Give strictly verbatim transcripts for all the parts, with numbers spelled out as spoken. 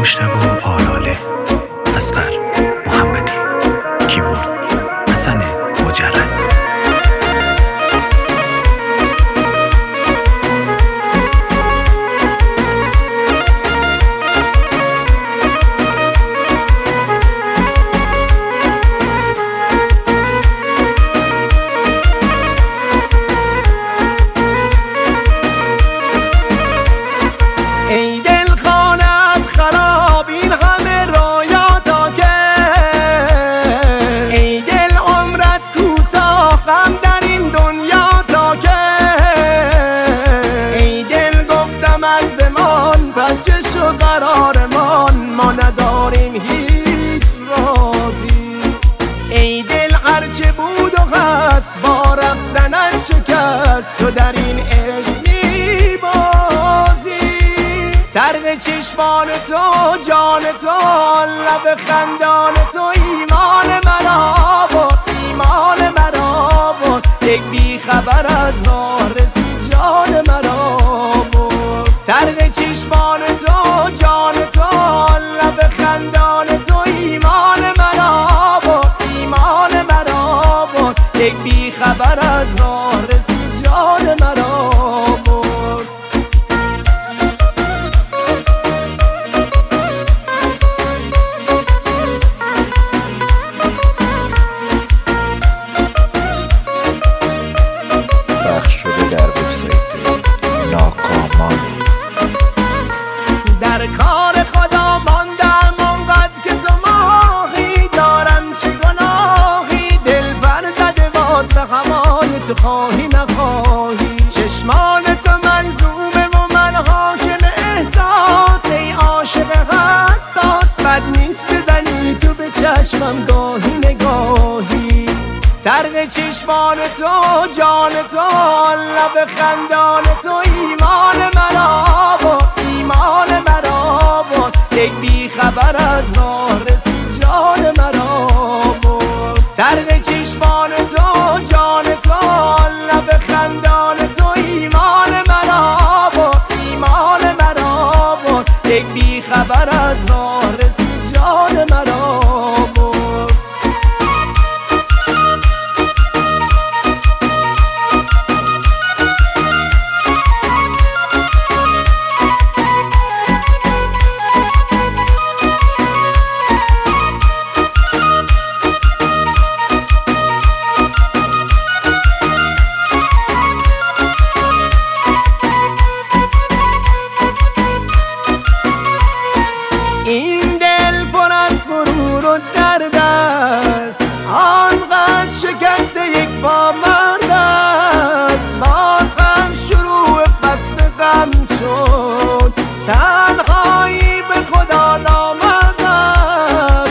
مجتبی آلاله، اصغر محمدی، کیبورد حسن مجرد. ای دل خانت خراب این همه رایاتا که، ای دل عمرت کوتاه غم در این دنیا تا که، ای دل گفتمت بمان پس چه شد قرارمان، ما نداریم هیچ رازی. ای دل هرچه بود و هست با رفتنت شکست، تو در این عشق میبازی. طرق چشمان تو جان تو لب خندان تو ایمان مرا بود، ایمان مرا بود. یک بی خبر از راه رسید جان مرا بود. طرق چشمان تو جان تو لب خندان تو ایمان مرا بود، ایمان مرا بود. یک بی خبر از راه رسید جان مرا بود. در کار خدا ماندم آنقدر که تو ماهی، دارم چه گناهی دل بر زده باز به هوای تو، خواهی نخواهی. چشمان تو منظومه و من حاکم احساس، ای عاشق حساس بد نیست بزنی تو به چشمم گاهی نگاهی. طرق چشمان تو جان تو لب خندان تو ایمان مرا بود، ایمان مرا بود. یک بی خبر از راه رسید جان مرا بود. طرق چشمان تو جان تو لب خندان تو ایمان مرا بود، ایمان مرا بود. یک بی خبر از راه رسید جان مرا بود. این دل پر از غرور و درد است، آنقدر شکست یک پا مرد است. باز غم شروع فصل غم شد، تنهایی به خدا نامردم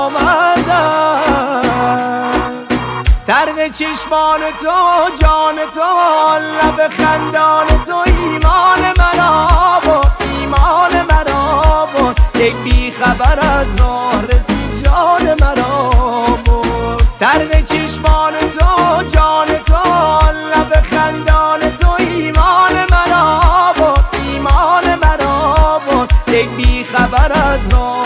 نامردم. طرق چشمان تو جان تو لب خندان تو ایمان مرا بود، ایمان مرا بود. یک بی خبر از راه رسید جان مرا بود. طرق چشمان تو جان تو لب خندان تو ایمان مرا بود، ایمان مرا بود. یک بی خبر از راه